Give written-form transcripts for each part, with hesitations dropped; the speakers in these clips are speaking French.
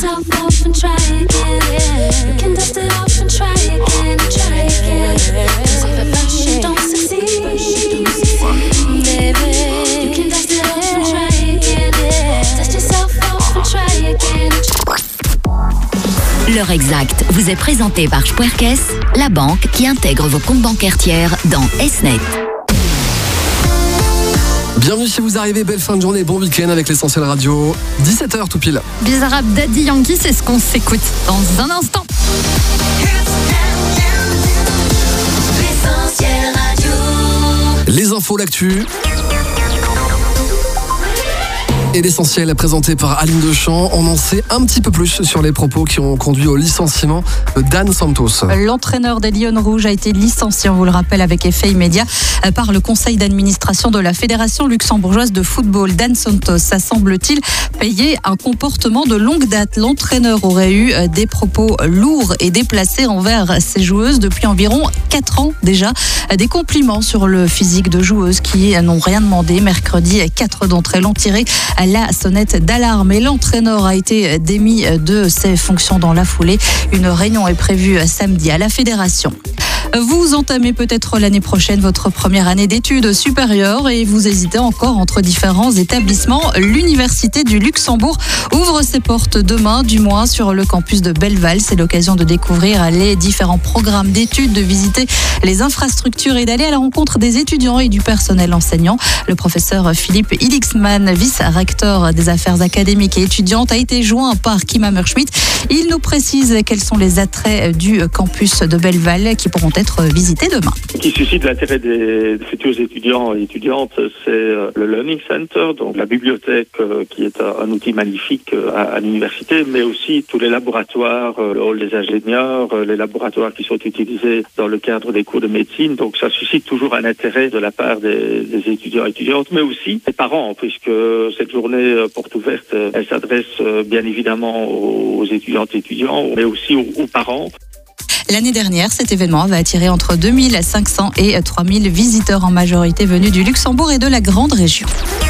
yourself off and try again. You can dust it off and try again, try again. 'Cause if at first you don't succeed, baby, you can dust it off and try again. Dust yourself off and try again. L'heure exacte vous est présentée par Spuerkes, la banque qui intègre vos comptes bancaires tiers dans SNET. Bienvenue si vous arrivez, belle fin de journée, bon week-end avec l'Essentiel Radio, 17h tout pile. Bizarrap Daddy Yankee, c'est ce qu'on s'écoute dans un instant. L'Essentiel Radio. Les infos, l'actu. Et l'essentiel présenté par Aline Deschamps, on en sait un petit peu plus sur les propos qui ont conduit au licenciement de Dan Santos. L'entraîneur des Lions Rouges a été licencié, on vous le rappelle, avec effet immédiat par le conseil d'administration de la Fédération luxembourgeoise de football. Dan Santos a, semble-t-il, payé un comportement de longue date. L'entraîneur aurait eu des propos lourds et déplacés envers ses joueuses depuis environ 4 ans déjà. Des compliments sur le physique de joueuses qui n'ont rien demandé. Mercredi, 4 d'entre elles ont tiré la sonnette d'alarme et l'entraîneur a été démis de ses fonctions dans la foulée. Une réunion est prévue samedi à la fédération. Vous entamez peut-être l'année prochaine votre première année d'études supérieures et vous hésitez encore entre différents établissements. L'Université du Luxembourg ouvre ses portes demain, du moins sur le campus de Belleval. C'est l'occasion de découvrir les différents programmes d'études, de visiter les infrastructures et d'aller à la rencontre des étudiants et du personnel enseignant. Le professeur Philippe Ilixman, vice-recteur des affaires académiques et étudiantes, a été joint par Kim Hammerschmidt. Il nous précise quels sont les attraits du campus de Belleval qui pourront être visités demain. Ce qui suscite l'intérêt des futurs étudiants et étudiantes, c'est le Learning Center, donc la bibliothèque qui est un outil magnifique à l'université, mais aussi tous les laboratoires, le hall des ingénieurs, les laboratoires qui sont utilisés dans le cadre des cours de médecine. Donc ça suscite toujours un intérêt de la part des étudiants et étudiantes, mais aussi des parents, puisque cette journée porte ouverte, elle s'adresse bien évidemment aux étudiantes et étudiants, mais aussi aux parents. L'année dernière, cet événement avait attiré entre 2500 et 3000 visiteurs, en majorité venus du Luxembourg et de la grande région.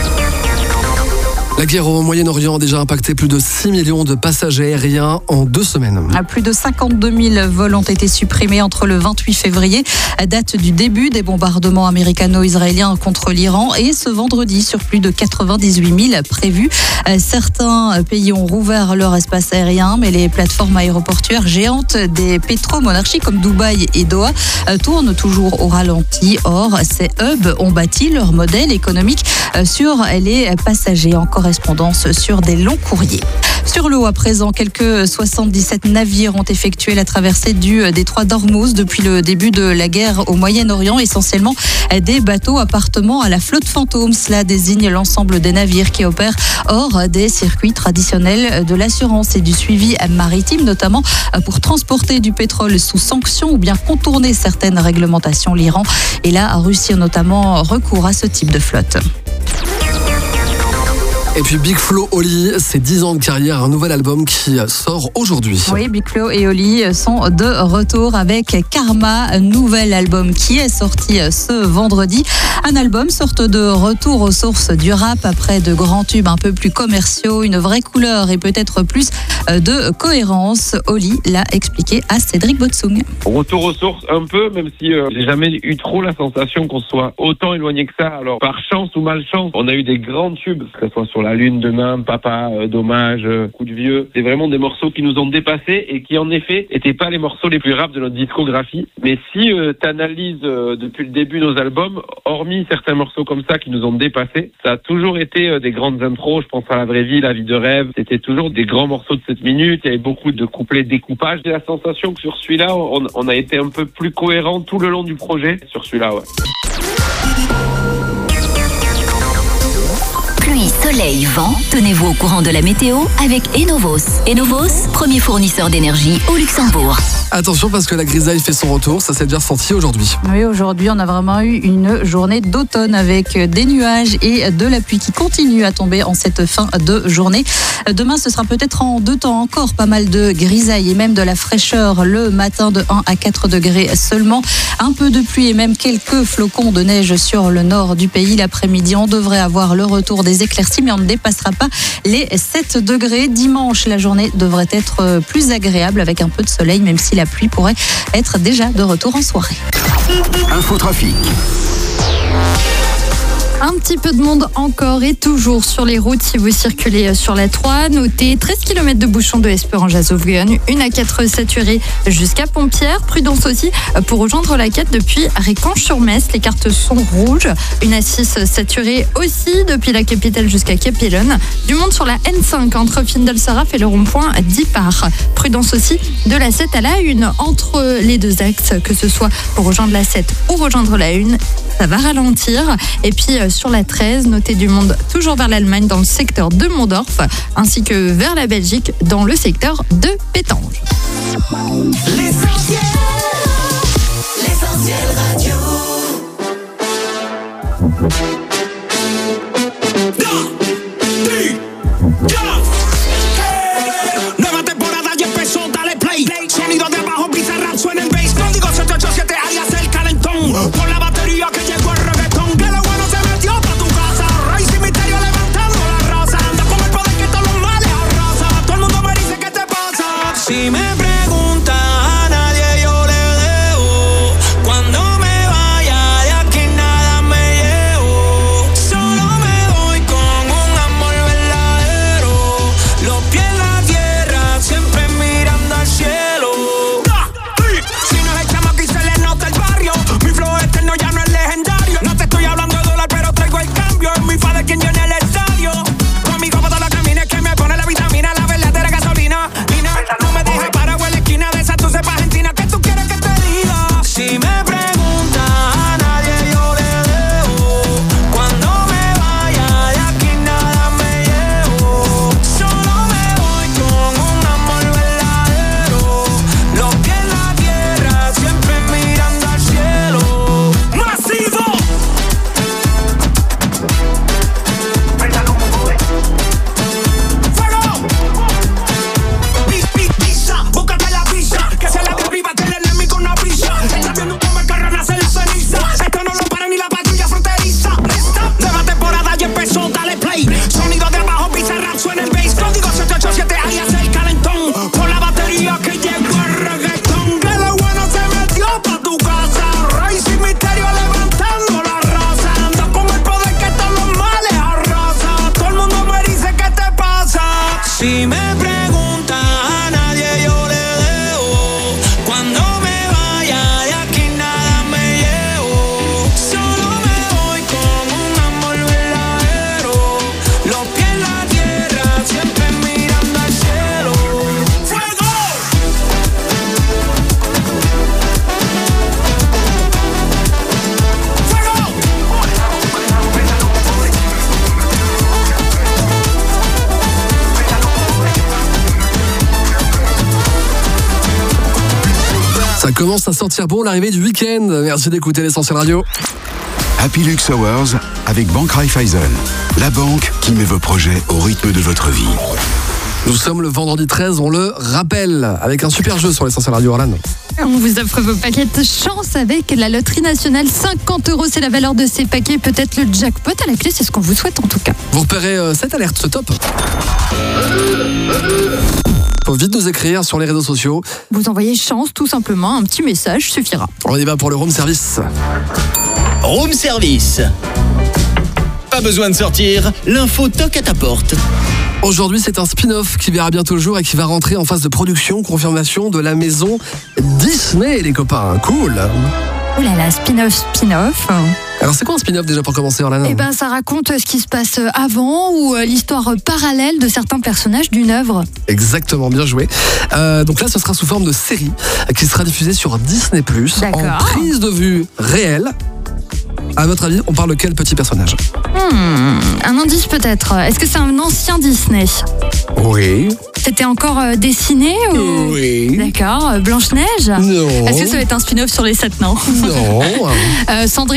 La guerre au Moyen-Orient a déjà impacté plus de 6 millions de passagers aériens en 2 semaines. Plus de 52 000 vols ont été supprimés entre le 28 février, date du début des bombardements américano-israéliens contre l'Iran, et ce vendredi sur plus de 98 000 prévus. Certains pays ont rouvert leur espace aérien, mais les plateformes aéroportuaires géantes des pétromonarchies comme Dubaï et Doha tournent toujours au ralenti. Or, ces hubs ont bâti leur modèle économique sur les passagers en correspondance sur des longs courriers. Sur l'eau, à présent, quelques 77 navires ont effectué la traversée du détroit d'Ormuz depuis le début de la guerre au Moyen-Orient, essentiellement des bateaux appartenant à la flotte fantôme. Cela désigne l'ensemble des navires qui opèrent hors des circuits traditionnels de l'assurance et du suivi maritime, notamment pour transporter du pétrole sous sanction ou bien contourner certaines réglementations. L'Iran et la Russie ont notamment recours à ce type de flotte. Et puis Big Flo Oli, c'est 10 ans de carrière, un nouvel album qui sort aujourd'hui. Oui, Big Flo et Oli sont de retour avec Karma, un nouvel album qui est sorti ce vendredi. Un album sorte de retour aux sources du rap après de grands tubes un peu plus commerciaux, une vraie couleur et peut-être plus de cohérence. Oli l'a expliqué à Cédric Botsung. Retour aux sources un peu, même si j'ai jamais eu trop la sensation qu'on soit autant éloigné que ça. Alors par chance ou malchance, on a eu des grands tubes, que ce soit sur La Lune demain, Papa, Dommage, Coup de Vieux. C'est vraiment des morceaux qui nous ont dépassés et qui en effet n'étaient pas les morceaux les plus rap de notre discographie. Mais si t'analyses depuis le début nos albums, hormis certains morceaux comme ça qui nous ont dépassés, ça a toujours été des grandes intros. Je pense à La Vraie Vie, La Vie de Rêve. C'était toujours des grands morceaux de 7 minutes. Il y avait beaucoup de couplets découpage. J'ai la sensation que sur celui-là, on a été un peu plus cohérent tout le long du projet. Sur celui-là, ouais. Pluie, soleil, vent, tenez-vous au courant de la météo avec Enovos. Enovos, premier fournisseur d'énergie au Luxembourg. Attention parce que la grisaille fait son retour, ça s'est déjà ressenti aujourd'hui. Oui, aujourd'hui on a vraiment eu une journée d'automne avec des nuages et de la pluie qui continue à tomber en cette fin de journée. Demain ce sera peut-être en 2 temps encore pas mal de grisaille et même de la fraîcheur le matin de 1 à 4 degrés seulement. Un peu de pluie et même quelques flocons de neige sur le nord du pays. L'après-midi on devrait avoir le retour des éclaircies éclaircies, mais on ne dépassera pas les 7 degrés. Dimanche, la journée devrait être plus agréable avec un peu de soleil, même si la pluie pourrait être déjà de retour en soirée. Infotrafic. Un petit peu de monde encore et toujours sur les routes si vous circulez sur la 3. Notez 13 km de bouchons de Esperange à Sauvignon, une A4 saturée jusqu'à Pompierre. Prudence aussi pour rejoindre la 4 depuis Récanche-sur-Metz. Les cartes sont rouges. Une A6 saturée aussi depuis la capitale jusqu'à Capellonne. Du monde sur la N5 entre Findel-Saraf et le rond-point d'Ipar. Prudence aussi de la 7 à la 1 entre les deux axes, que ce soit pour rejoindre la 7 ou rejoindre la 1. Ça va ralentir. Et puis sur la 13, notez du monde toujours vers l'Allemagne dans le secteur de Mondorf, ainsi que vers la Belgique dans le secteur de Pétange. L'essentiel radio. Nueva temporada ya empezó, dale play. Sonido de abajo, pizza rap, suena el bass. Código 787, alias el calentón. Por la batería que llegó el reggaetón. Que lo bueno se metió pa' tu casa. Rey sin misterio levantando la raza. Anda con el poder que todos los males arrasa. Todo el mundo me dice ¿qué te pasa? Si me preguntas a nadie yo le debo. Cuando me vaya de aquí nada me llevo. Solo me voy con un amor verdadero. Los pies en la tierra, siempre mirando al cielo. Si no es el chamo que se le nota el barrio. Mi flow eterno ya no es legendario. No te estoy hablando de dólar, pero traigo el cambio. Es mi padre quien llena el estadio. Conmigo para todos los caminos que me pone la vitamina, la verdadera gasolina. Lina, no me dejes parado en la esquina de esa, tú sepas Argentina. ¿Qué tú quieres que te diga? Si me preguntas a nadie yo le debo. Cuando me vaya de aquí nada me llevo. Solo me voy con un amor verdadero. Los pies en la tierra, siempre mirando al cielo. ¡Masivo! ¡Fuego! Pizza, búscate la pizza. Que se la de arriba, que el enemigo una pizza. Está viendo cómo el carro nace la ceniza. Esto no lo para ni la patrulla fronteriza. Nueva temporada ya empezó, dale play. Sonido de abajo, pizza rap, suena el bass. Código 787, alias el calentón. Por la batería que llegó el reggaetón. Que lo bueno se metió pa' tu casa. Rey sin misterio levantando la raza. Ando con el poder que todos los males arrasa. Todo el mundo me dice ¿qué te pasa? Si me preguntas a nadie yo le debo. Cuando me vaya de aquí nada me llevo. Solo me voy con un amor verdadero. Los pies en la tierra, siempre mirando al cielo. ¡Fuego! Ça commence à sentir bon l'arrivée du week-end. Merci d'écouter l'Essentiel Radio. Happy Lux Hours avec Banque Raiffeisen. La banque qui met vos projets au rythme de votre vie. Nous sommes le vendredi 13, on le rappelle, avec un super jeu sur l'Essentiel Radio, Orlan. On vous offre vos paquets de chance avec la loterie nationale. 50 €, c'est la valeur de ces paquets. Peut-être le jackpot à la clé, c'est ce qu'on vous souhaite en tout cas. Vous repérez cette alerte, ce top. Faut vite nous écrire sur les réseaux sociaux. Vous envoyez chance, tout simplement, un petit message suffira. On y va pour le room service. Room service. Pas besoin de sortir, l'info toque à ta porte. Aujourd'hui, c'est un spin-off qui verra bientôt le jour et qui va rentrer en phase de production, confirmation de la maison Disney, les copains. Cool. Oh là là, spin-off. Alors, c'est quoi un spin-off déjà pour commencer, Orlana ? Eh ben, ça raconte ce qui se passe avant ou l'histoire parallèle de certains personnages d'une œuvre. Exactement, bien joué. Donc là, ce sera sous forme de série qui sera diffusée sur Disney+, en prise de vue réelle. À votre avis, on parle de quel petit personnage ? Un indice peut-être. Est-ce que c'est un ancien Disney ? Oui. C'était encore dessiné ou... Oui. D'accord. Blanche-Neige ? Non. Est-ce que ça va être un spin-off sur les 7 nains ? Non. Cendrillon ?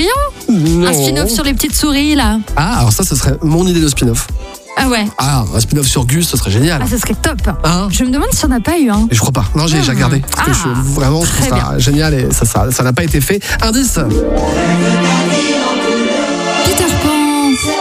Non. Un spin-off sur les petites souris, là ? Ah, alors ça, ce serait mon idée de spin-off. Ah ouais. Ah, un spin-off sur Gus, ce serait génial. Ah, ce serait top. Hein ? Je me demande si on n'a pas eu un. Je crois pas. Non, j'ai regardé. Parce que je trouve ça génial et ça n'a pas été fait. Indice. Peter Pan.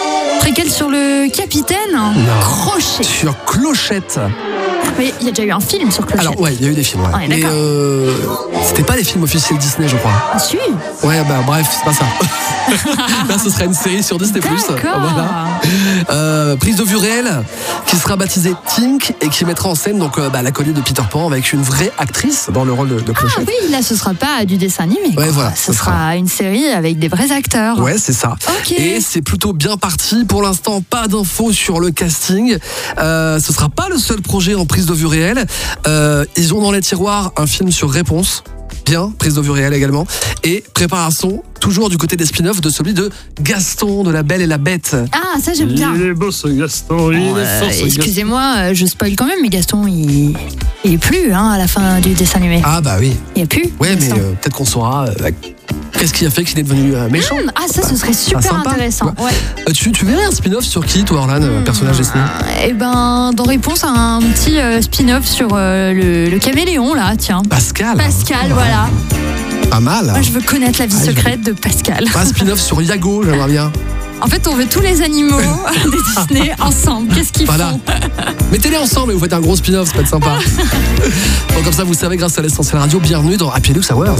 quelle sur le capitaine Crochet. Sur Clochette. Mais il y a déjà eu un film sur Clochette. Alors ouais, il y a eu des films. Ouais. Mais c'était pas les films officiels Disney, je crois. Ah si. Ouais, bah bref, c'est pas ça. Là, ce sera une série sur Disney+. Voilà. Prise de vue réelle qui sera baptisée Tink et qui mettra en scène donc l'acolyte de Peter Pan avec une vraie actrice dans le rôle de Clochette. Ah oui, là ce sera pas du dessin animé. Ouais, voilà, ce sera une série avec des vrais acteurs. Ouais, c'est ça. Okay. Et c'est plutôt bien parti. Pour l'instant, pas d'infos sur le casting. Ce sera pas le seul projet en prise de vue réelle. Ils ont dans les tiroirs un film sur Réponse. Bien, prise de vue réelle également. Et préparation, toujours du côté des spin-offs, de celui de Gaston, de La Belle et la Bête. Ah, ça j'aime bien. Il est beau ce Gaston, il est fort ce Gaston. Excusez-moi, je spoil quand même, mais Gaston, il est plus à la fin du dessin animé. Ah bah oui. Il n'y a plus. Ouais, mais peut-être qu'on saura qu'est-ce qui a fait qu'il est devenu méchant. Ah, ça, ce serait super intéressant. Ouais. Tu verrais un spin-off sur qui, toi, Orlan, personnage Disney? Eh ben, dans réponse à un petit spin-off sur le caméléon, là, tiens. Pascal, voilà. Pas mal. Moi, je veux connaître la vie secrète de Pascal. Un spin-off sur Yago, j'aimerais bien. En fait, on veut tous les animaux des Disney ensemble. Qu'est-ce qu'ils font? Mettez-les ensemble et vous faites un gros spin-off, ça peut être sympa. Bon, comme ça, vous savez, grâce à l'Essentiel Radio, bienvenue dans Happy Lux Hours.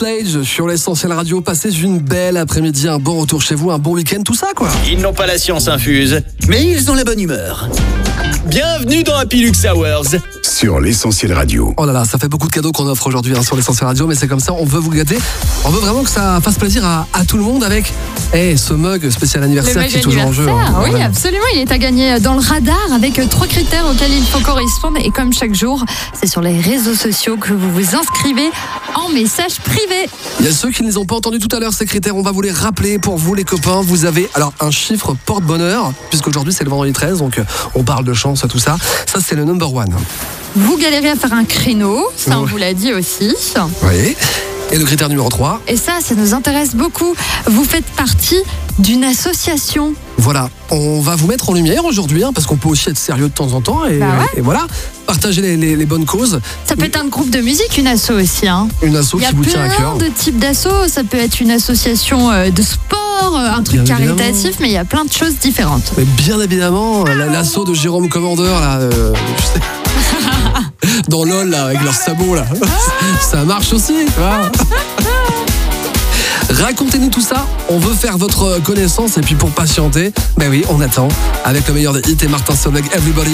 Slade sur l'Essentiel Radio. Passez une belle après-midi, un bon retour chez vous, un bon week-end, tout ça quoi. Ils n'ont pas la science infuse, mais ils ont la bonne humeur. Bienvenue dans Happy Lux Hours. Sur l'Essentiel Radio. Oh là là, ça fait beaucoup de cadeaux qu'on offre aujourd'hui sur l'Essentiel Radio, mais c'est comme ça, on veut vous gâter. On veut vraiment que ça fasse plaisir à tout le monde avec ce mug spécial anniversaire qui est toujours en jeu. Oui, absolument, il est à gagner dans le radar avec 3 critères auxquels il faut correspondre. Et comme chaque jour, c'est sur les réseaux sociaux que vous vous inscrivez en message privé. Il y a ceux qui ne les ont pas entendus tout à l'heure, ces critères, on va vous les rappeler pour vous les copains. Vous avez alors un chiffre porte-bonheur, puisqu'aujourd'hui c'est le vendredi 13, donc on parle de chance, tout ça. Ça c'est le number one. Vous galérez à faire un créneau, ça on vous l'a dit aussi. Oui. Et le critère numéro 3. Et ça nous intéresse beaucoup. Vous faites partie d'une association. On va vous mettre en lumière aujourd'hui, parce qu'on peut aussi être sérieux de temps en temps. Et voilà, partager les bonnes causes. Ça peut être un groupe de musique, une asso aussi. Une asso qui vous tient à cœur. Il y a plein de types d'asso. Ça peut être une association de sport, un truc bien caritatif, mais il y a plein de choses différentes. Mais bien évidemment, l'asso de Jérôme Commandeur, là, je sais. Dans LOL, là, avec leurs sabots, là. Ça marche aussi, tu vois. Racontez-nous tout ça, on veut faire votre connaissance et puis pour patienter, oui, on attend avec le meilleur des hits et Martin Solveig, Everybody.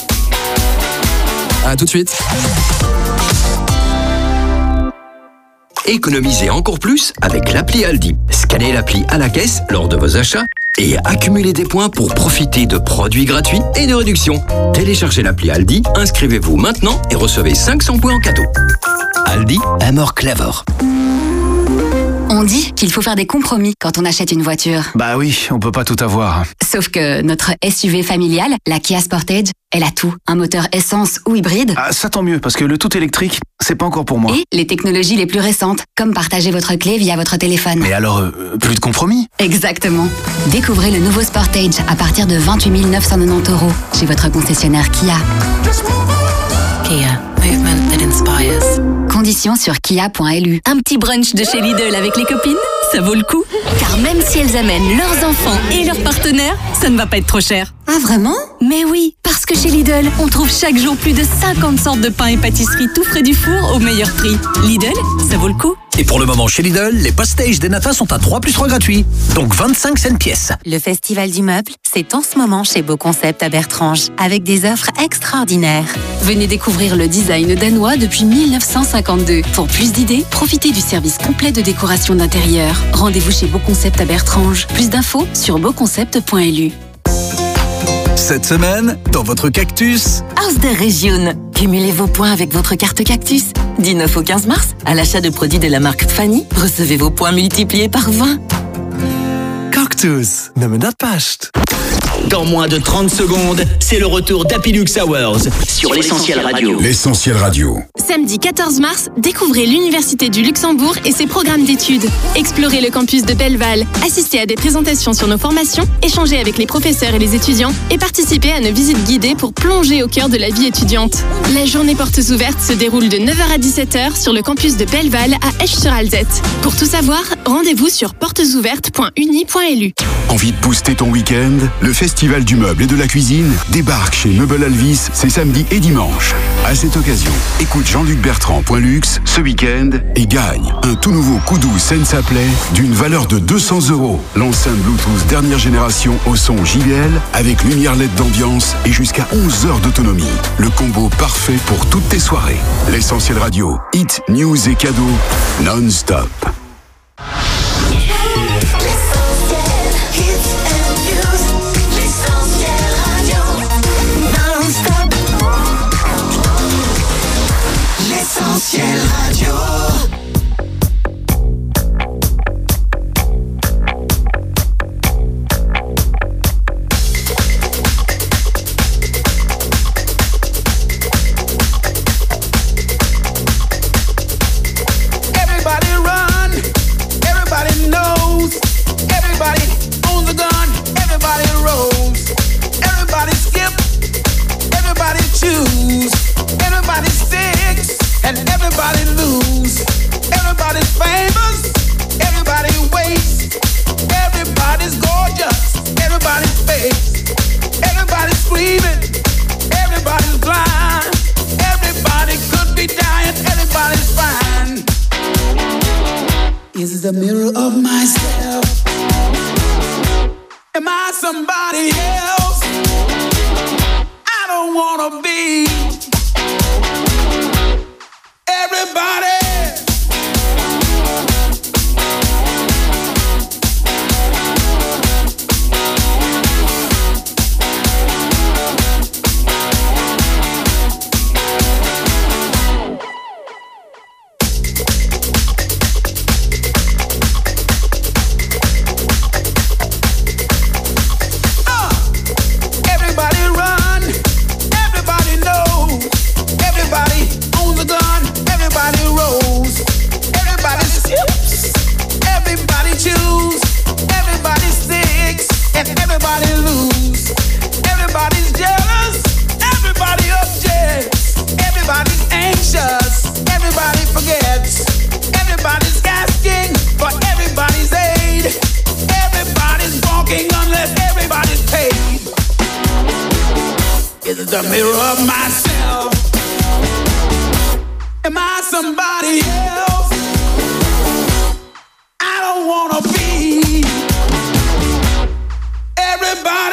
À tout de suite. Économisez encore plus avec l'appli Aldi. Scannez l'appli à la caisse lors de vos achats et accumulez des points pour profiter de produits gratuits et de réductions. Téléchargez l'appli Aldi, inscrivez-vous maintenant et recevez 500 points en cadeau. Aldi, more clever. On dit qu'il faut faire des compromis quand on achète une voiture. Bah oui, on peut pas tout avoir. Sauf que notre SUV familiale, la Kia Sportage, elle a tout. Un moteur essence ou hybride. Ah, ça tant mieux, parce que le tout électrique, c'est pas encore pour moi. Et les technologies les plus récentes, comme partager votre clé via votre téléphone. Mais alors, plus de compromis? Exactement. Découvrez le nouveau Sportage à partir de 28 990 € chez votre concessionnaire Kia. Kia, movement that inspires. Conditions sur kia.lu. Un petit brunch de chez Lidl avec les copines, ça vaut le coup. Car même si elles amènent leurs enfants et leurs partenaires, ça ne va pas être trop cher. Ah vraiment? Mais oui, parce que chez Lidl, on trouve chaque jour plus de 50 sortes de pains et pâtisseries tout frais du four au meilleur prix. Lidl, ça vaut le coup. Et pour le moment chez Lidl, les post-stage des Nata sont à 3+3 gratuits, donc 25 cents pièce. Le Festival du Meuble, c'est en ce moment chez Beau Concept à Bertrange, avec des offres extraordinaires. Venez découvrir le design danois depuis 1952. Pour plus d'idées, profitez du service complet de décoration d'intérieur. Rendez-vous chez Beau Concept à Bertrange. Plus d'infos sur beauconcept.lu. Cette semaine, dans votre cactus... Haus der Region. Cumulez vos points avec votre carte cactus. Du 9 au 15 mars, à l'achat de produits de la marque Fanny, recevez vos points multipliés par 20. Cactus, nimm das passt. Dans moins de 30 secondes, c'est le retour d'Happy Lux Hours sur l'Essentiel Radio. L'Essentiel Radio. Samedi 14 mars, découvrez l'Université du Luxembourg et ses programmes d'études. Explorez le campus de Belleval, assistez à des présentations sur nos formations, échangez avec les professeurs et les étudiants et participez à nos visites guidées pour plonger au cœur de la vie étudiante. La journée portes ouvertes se déroule de 9h à 17h sur le campus de Belleval à Esch-sur-Alzette. Pour tout savoir, rendez-vous sur portesouvertes.uni.lu. Envie de booster ton week-end? Le Festival du meuble et de la cuisine débarque chez Meubles Alvis, c'est samedi et dimanche. À cette occasion, écoute Jean-Luc Bertrand.luxe ce week-end et gagne un tout nouveau Koudou Sensa Play d'une valeur de 200 €. L'enceinte Bluetooth dernière génération au son JBL avec lumière LED d'ambiance et jusqu'à 11 heures d'autonomie. Le combo parfait pour toutes tes soirées. L'Essentiel Radio, hit, news et cadeaux non-stop. L'Essentiel Radio. Everybody run, everybody knows, everybody owns a gun, everybody rolls, everybody skip, everybody choose, everybody sticks, and everybody lose. Everybody's famous, everybody waits, everybody's gorgeous, everybody's face, everybody's screaming, everybody's blind, everybody could be dying, everybody's fine. is a mirror of myself. Am I somebody else? I don't wanna be everybody. The mirror of myself. Am I somebody else? I don't wanna be everybody.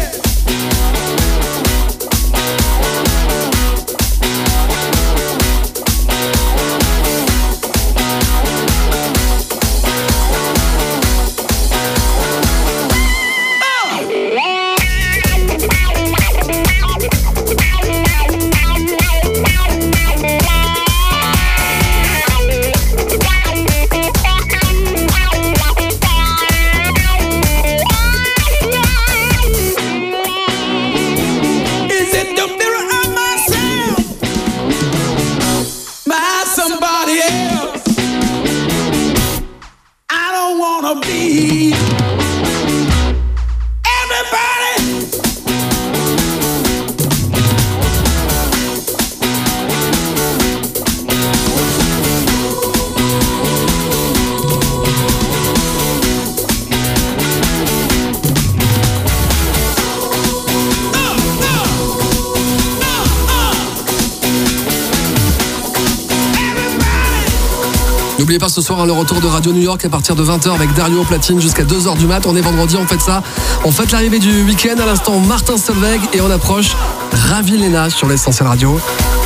N'oubliez pas ce soir le retour de Radio New York à partir de 20h avec Dario Platine jusqu'à 2h du mat. On est vendredi, on fête ça. On fête l'arrivée du week-end. À l'instant, Martin Solveig et on approche Ravi Lena sur l'Essentiel Radio.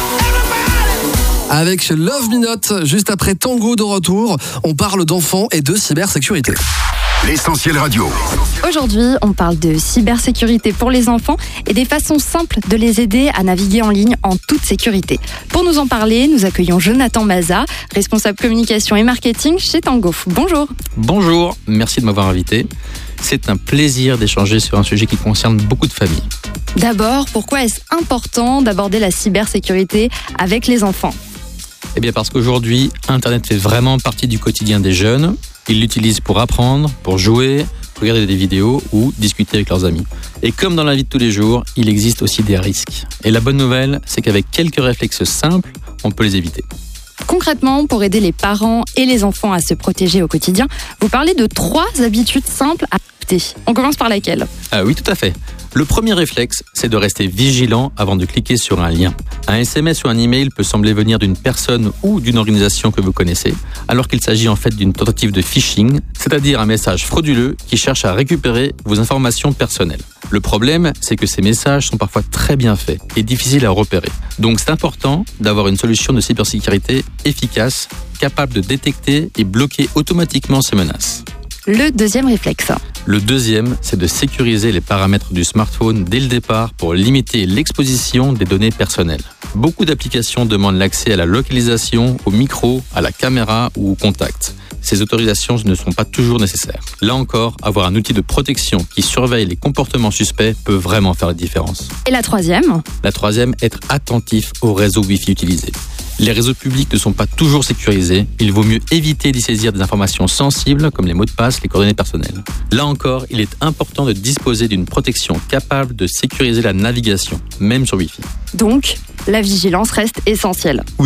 Avec Love Me Not, juste après Tango de retour, on parle d'enfants et de cybersécurité. L'Essentiel Radio. Aujourd'hui, on parle de cybersécurité pour les enfants et des façons simples de les aider à naviguer en ligne en toute sécurité. Pour nous en parler, nous accueillons Jonathan Maza, responsable communication et marketing chez Tango. Bonjour. Bonjour, merci de m'avoir invité. C'est un plaisir d'échanger sur un sujet qui concerne beaucoup de familles. D'abord, pourquoi est-ce important d'aborder la cybersécurité avec les enfants ? Eh bien parce qu'aujourd'hui, Internet fait vraiment partie du quotidien des jeunes. Ils l'utilisent pour apprendre, pour jouer, regarder des vidéos ou discuter avec leurs amis. Et comme dans la vie de tous les jours, il existe aussi des risques. Et la bonne nouvelle, c'est qu'avec quelques réflexes simples, on peut les éviter. Concrètement, pour aider les parents et les enfants à se protéger au quotidien, vous parlez de 3 habitudes simples à adopter. On commence par laquelle ? Oui, tout à fait. Le premier réflexe, c'est de rester vigilant avant de cliquer sur un lien. Un SMS ou un email peut sembler venir d'une personne ou d'une organisation que vous connaissez, alors qu'il s'agit en fait d'une tentative de phishing, c'est-à-dire un message frauduleux qui cherche à récupérer vos informations personnelles. Le problème, c'est que ces messages sont parfois très bien faits et difficiles à repérer. Donc c'est important d'avoir une solution de cybersécurité efficace, capable de détecter et bloquer automatiquement ces menaces. Le deuxième réflexe. Le deuxième, c'est de sécuriser les paramètres du smartphone dès le départ pour limiter l'exposition des données personnelles. Beaucoup d'applications demandent l'accès à la localisation, au micro, à la caméra ou au contact. Ces autorisations ne sont pas toujours nécessaires. Là encore, avoir un outil de protection qui surveille les comportements suspects peut vraiment faire la différence. Et la troisième ? La troisième, être attentif aux réseaux Wi-Fi utilisés. Les réseaux publics ne sont pas toujours sécurisés. Il vaut mieux éviter d'y saisir des informations sensibles comme les mots de passe, les coordonnées personnelles. Là encore, il est important de disposer d'une protection capable de sécuriser la navigation, même sur Wi-Fi. Donc, la vigilance reste essentielle. Oui,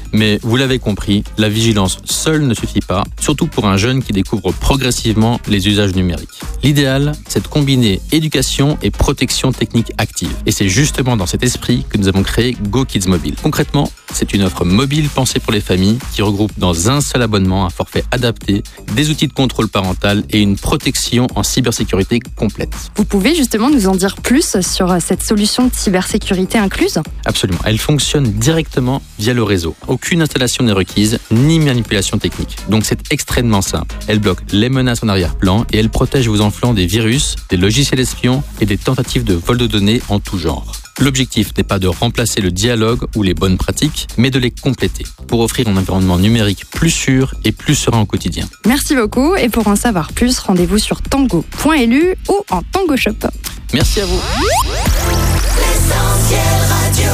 Mais vous l'avez compris, la vigilance seule ne suffit pas, surtout pour un jeune qui découvre progressivement les usages numériques. L'idéal, c'est de combiner éducation et protection technique active. Et c'est justement dans cet esprit que nous avons créé Go Kids Mobile. Concrètement, c'est une offre mobile pensée pour les familles qui regroupe dans un seul abonnement un forfait adapté, des outils de contrôle parental et une protection en cybersécurité complète. Vous pouvez justement nous en dire plus sur cette solution de cybersécurité incluse ? Absolument. Elle fonctionne directement via le réseau. Aucune installation n'est requise, ni manipulation technique. Donc c'est extrêmement simple. Elle bloque les menaces en arrière-plan et elle protège vos enfants des virus, des logiciels espions et des tentatives de vol de données en tout genre. L'objectif n'est pas de remplacer le dialogue ou les bonnes pratiques, mais de les compléter pour offrir un environnement numérique plus sûr et plus serein au quotidien. Merci beaucoup et pour en savoir plus, rendez-vous sur tango.lu ou en Tango Shop. Merci à vous. L'essentiel radio.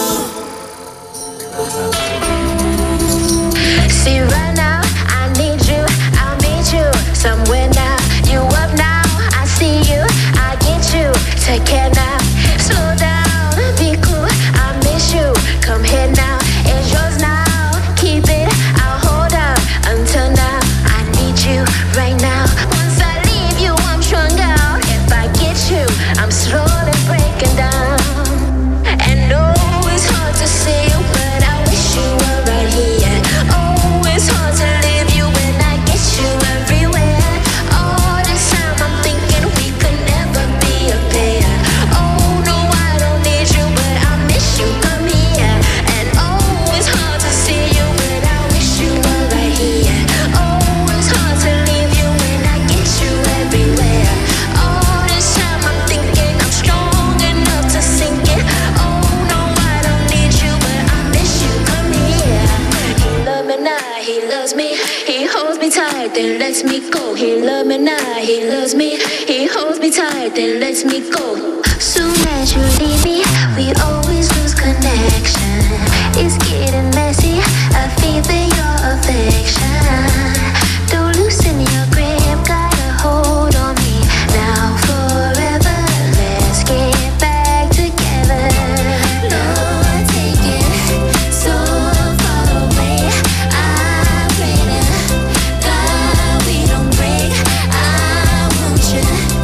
See right now, I need you, I'll meet you somewhere now. You up now, I see you, I get you. Take care now, slow down, be cool, I miss you. Come here now, it's yours now. Keep it, I'll hold on until now. I need you right now. Once I leave you, I'm stronger. If I get you, I'm slowly breaking down. And no, it's hard to see you, but I wish you were right here. Oh, it's hard to leave you when I get you everywhere. All this time I'm thinking we could never be a pair. Oh no, I don't need you, but I miss you. Come here. And oh, it's hard to see you, but I wish you were right here. Oh, it's hard to leave you when I get you everywhere. All this time I'm thinking I'm strong enough to sink it. Oh no, I don't need you, but I miss you. Come here. He loves me now, he loves me. He holds me tight, then lets me go. He loves me now, he loves me. He holds me tight, then lets me go. Soon as you leave me, we always lose connection. It's getting messy, I feel your affection. Don't loosen your grip, got a hold on me now forever. Let's get back together. No, I take it so far away. I pray to God we don't break. I want you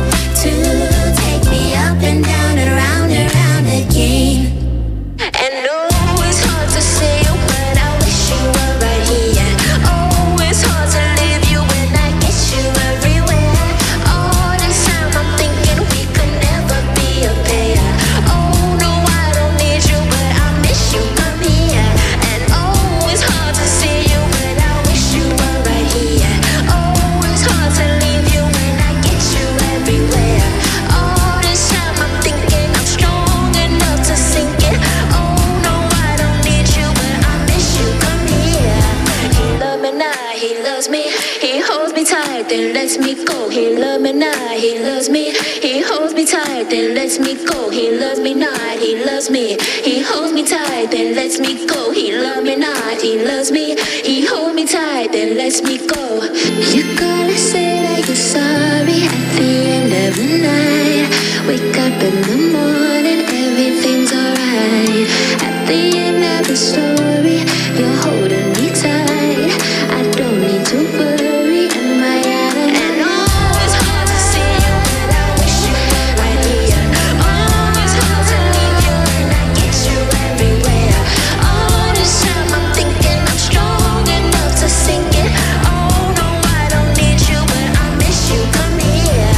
to take me up and down and around again. And no, it's hard to say you, but I wish you were right here. Oh, it's hard to leave you when I get you everywhere. All this time I'm thinking we could never be a pair. Oh no, I don't need you, but I miss you. Come here. And oh, it's hard to see you, but I wish you were right here. Oh, it's hard to leave you when I get you everywhere. All this time I'm thinking I'm strong enough to sink it. Oh no, I don't need you, but I miss you. Come here. He loves me now, he loves me. He holds me tight, then lets me go. He loves me now, he loves me. He holds me tight, then lets me go. He loves me not, he loves me. He holds me tight, then lets me go. He loves me not, he loves me. He holds me tight, then lets me go. You're gonna say that you're sorry at the end of the night. Wake up in the morning, everything's alright. At the end of the story, you're holding me tight. I don't need to worry, am I out of and oh, it's hard to see you, but I wish you were right here. Oh, it's hard to leave you when I get you everywhere. All this time I'm thinking I'm strong enough to sink it. Oh no, I don't need you, but I miss you. Come here.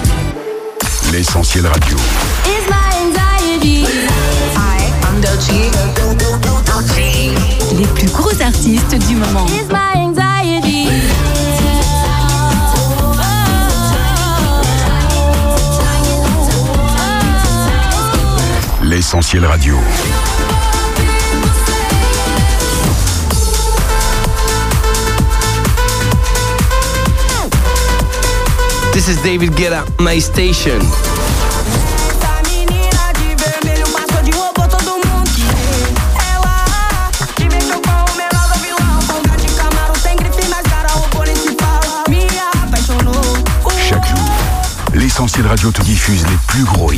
L'essentiel radio. It's my anxiety. Hi, I'm Doechii. Les plus gros artistes du moment. It's my anxiety. L'essentiel radio. This is David Guetta, My Station. Chaque jour, l'essentiel radio te diffuse les plus gros hits.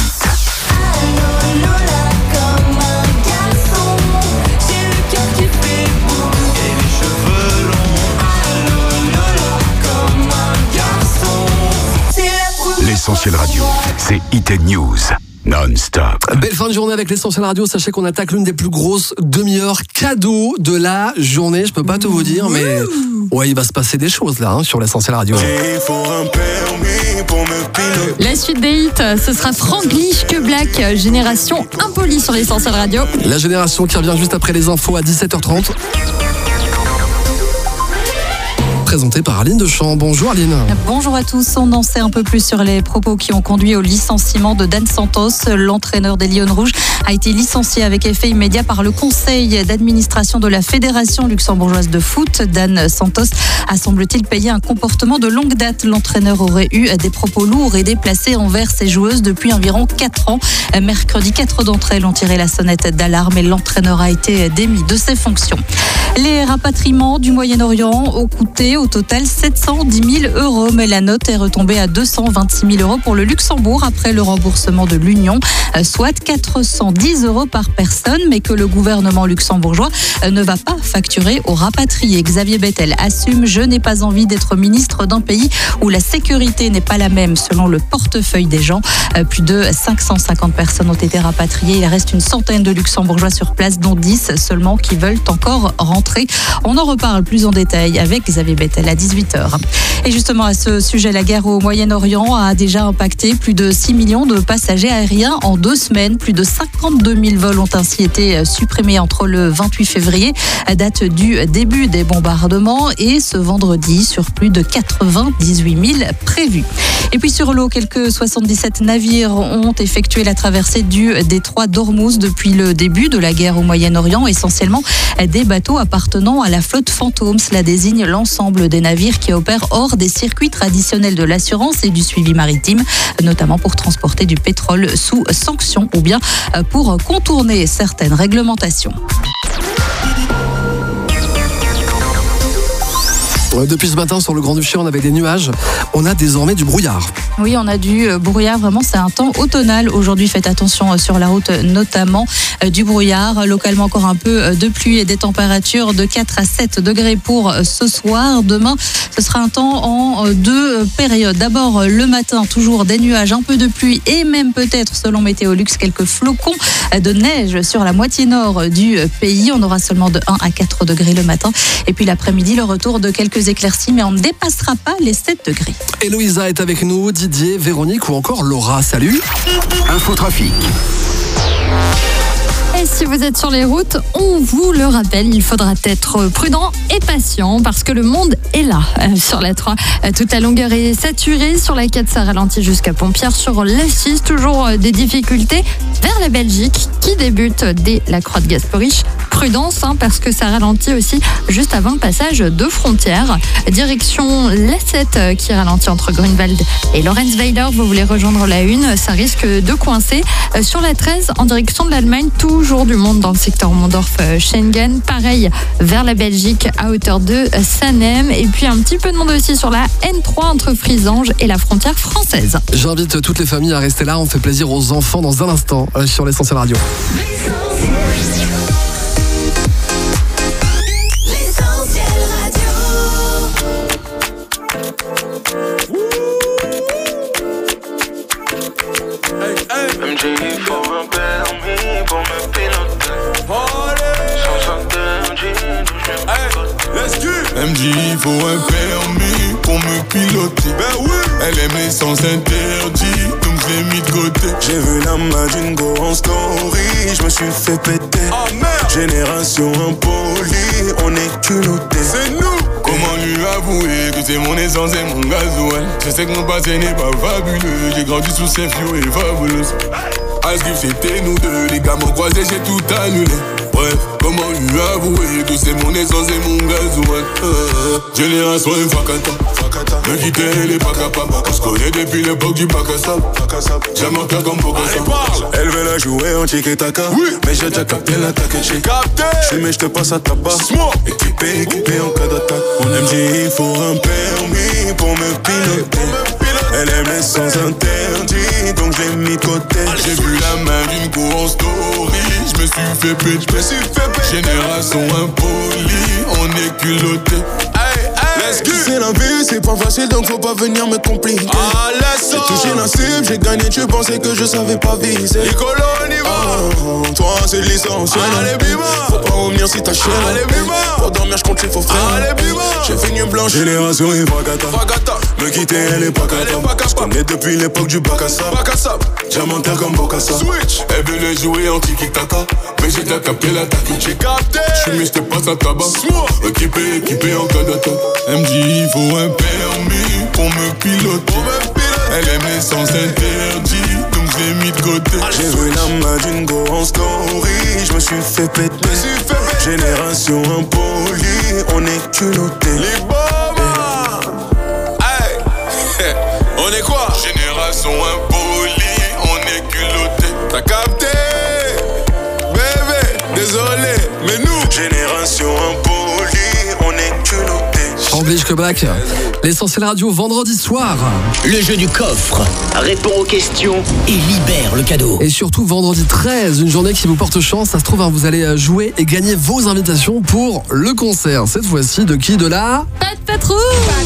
Essentiel Radio, c'est Hit & News. Non-stop. Belle fin de journée avec l'Essentiel Radio. Sachez qu'on attaque l'une des plus grosses demi-heures cadeaux de la journée. Je peux pas tout vous dire, mais ouais, il va se passer des choses là sur l'Essentiel Radio. La suite des hits, ce sera Frank Lischke Black, Génération Impolie sur l'Essentiel Radio. La génération qui revient juste après les infos à 17h30. Présenté par Aline Deschamps. Bonjour Aline. Bonjour à tous. On en sait un peu plus sur les propos qui ont conduit au licenciement de Dan Santos. L'entraîneur des Lions Rouges a été licencié avec effet immédiat par le conseil d'administration de la Fédération luxembourgeoise de foot. Dan Santos a, semble-t-il, payé un comportement de longue date. L'entraîneur aurait eu des propos lourds et déplacés envers ses joueuses depuis environ 4 ans. Mercredi, 4 d'entre elles ont tiré la sonnette d'alarme et l'entraîneur a été démis de ses fonctions. Les rapatriements du Moyen-Orient ont coûté au total 710 000 €, mais la note est retombée à 226 000 € pour le Luxembourg après le remboursement de l'Union, soit 410 € par personne, mais que le gouvernement luxembourgeois ne va pas facturer aux rapatriés. Xavier Bettel assume « Je n'ai pas envie d'être ministre d'un pays où la sécurité n'est pas la même selon le portefeuille des gens ». Plus de 550 personnes ont été rapatriées. Il reste une centaine de Luxembourgeois sur place, dont 10 seulement qui veulent encore rentrer. On en reparle plus en détail avec Xavier Bettel à 18h. Et justement à ce sujet, la guerre au Moyen-Orient a déjà impacté plus de 6 millions de passagers aériens en 2 semaines. Plus de 52 000 vols ont ainsi été supprimés entre le 28 février, date du début des bombardements, et ce vendredi sur plus de 98 000 prévus. Et puis sur l'eau, quelques 77 navires ont effectué la traversée du détroit d'Ormuz depuis le début de la guerre au Moyen-Orient, essentiellement des bateaux appartenant à la flotte fantôme. Cela désigne l'ensemble des navires qui opèrent hors des circuits traditionnels de l'assurance et du suivi maritime, notamment pour transporter du pétrole sous sanction ou bien pour contourner certaines réglementations. Depuis ce matin, sur le Grand-Duché, on avait des nuages. On a désormais du brouillard. Oui, on a du brouillard. Vraiment, c'est un temps automnal. Aujourd'hui, faites attention sur la route, notamment du brouillard. Localement, encore un peu de pluie et des températures de 4 à 7 degrés pour ce soir. Demain, ce sera un temps en 2 périodes. D'abord, le matin, toujours des nuages, un peu de pluie et même peut-être, selon Météolux, quelques flocons de neige sur la moitié nord du pays. On aura seulement de 1 à 4 degrés le matin. Et puis l'après-midi, le retour de quelques éclaircies, mais on ne dépassera pas les 7 degrés. Héloïsa est avec nous, Didier, Véronique ou encore Laura. Salut. Infotrafic. Et si vous êtes sur les routes, on vous le rappelle, il faudra être prudent et patient parce que le monde est là. Sur la 3, toute la longueur est saturée. Sur la 4, ça ralentit jusqu'à Pompierre. Sur la 6, toujours des difficultés vers la Belgique qui débute dès la Croix de Gasperich. Prudence parce que ça ralentit aussi juste avant le passage de frontière. Direction la 7 qui ralentit entre Grunewald et Lorenzweiler. Vous voulez rejoindre la 1, ça risque de coincer. Sur la 13, en direction de l'Allemagne, toujours du monde dans le secteur Mondorf-Schengen. Pareil vers la Belgique à hauteur de Sanem. Et puis un petit peu de monde aussi sur la N3 entre Frisange et la frontière française. J'invite toutes les familles à rester là. On fait plaisir aux enfants dans un instant sur l'Essentiel Radio. MJ, faut un permis pour me piloter. Ben oui. Elle aime les sens interdits, donc je l'ai mis de côté. J'ai vu la main d'une go en story, je me suis fait péter. Oh merde. Génération impolie, on est culotté. C'est nous. Comment lui avouer que c'est mon essence et mon gasoil? Je sais que mon passé n'est pas fabuleux, j'ai grandi sous ces fio et fabuleux. Asgif c'était nous deux, les gars m'ont croisé, j'ai tout annulé. Bref, comment lui avouer que c'est mon essence et mon gasoil? Génération Fakata, me quitter elle est pas capable. On se connaît depuis l'époque du bac à sable. J'aime un cas comme Bokassa. Elle veut la jouer en tiki-taka, oui. Mais j'ai déjà capté l'attaque. J'ai capté. J'suis mais j'te passe à tabac. Équipé en cas d'attaque. Mon MJ il faut un permis pour me piloter. Elle aime les sens interdits, donc je l'ai mis de côté. J'ai vu la main d'une go en story, je me suis fait péter. Génération impolie, on est culotté. C'est la vie, c'est pas facile donc faut pas venir me compliquer. J'ai touché la cible, j'ai gagné, tu pensais que je savais pas viser. Nicolo, on y va. Toi c'est l'essentiel. Faut pas revenir si t'as chier. Pour dormir je compte les faux frères. J'ai fini blanche. Génération et Vagata. Me quitter elle est pas cata. Je connais depuis l'époque du bac à sable. Diamantaire comme Bocassa. Elle veut jouer en tiki-taka. Mais j'ai déjà capté l'attaque. J'ai capté. J'suis mis, j'te passe un tabac. Équipé en cas d'attaque. Elle me dit il faut un permis pour me piloter. Elle aime l'essence interdit, donc j'ai mis de côté. J'ai vu la Madine go en story, je me suis fait péter. Génération impolie, on est culotté. Les bombes, hey. On est quoi? Génération impolie, on est culotté. T'as capté? Bébé, désolé, mais nous, génération impolie, on est culotté. English que Black, l'essentiel radio vendredi soir. Le jeu du coffre répond aux questions et libère le cadeau. Et surtout vendredi 13, une journée qui vous porte chance. Ça se trouve, vous allez jouer et gagner vos invitations pour le concert. Cette fois-ci, de qui? De la Patrouille.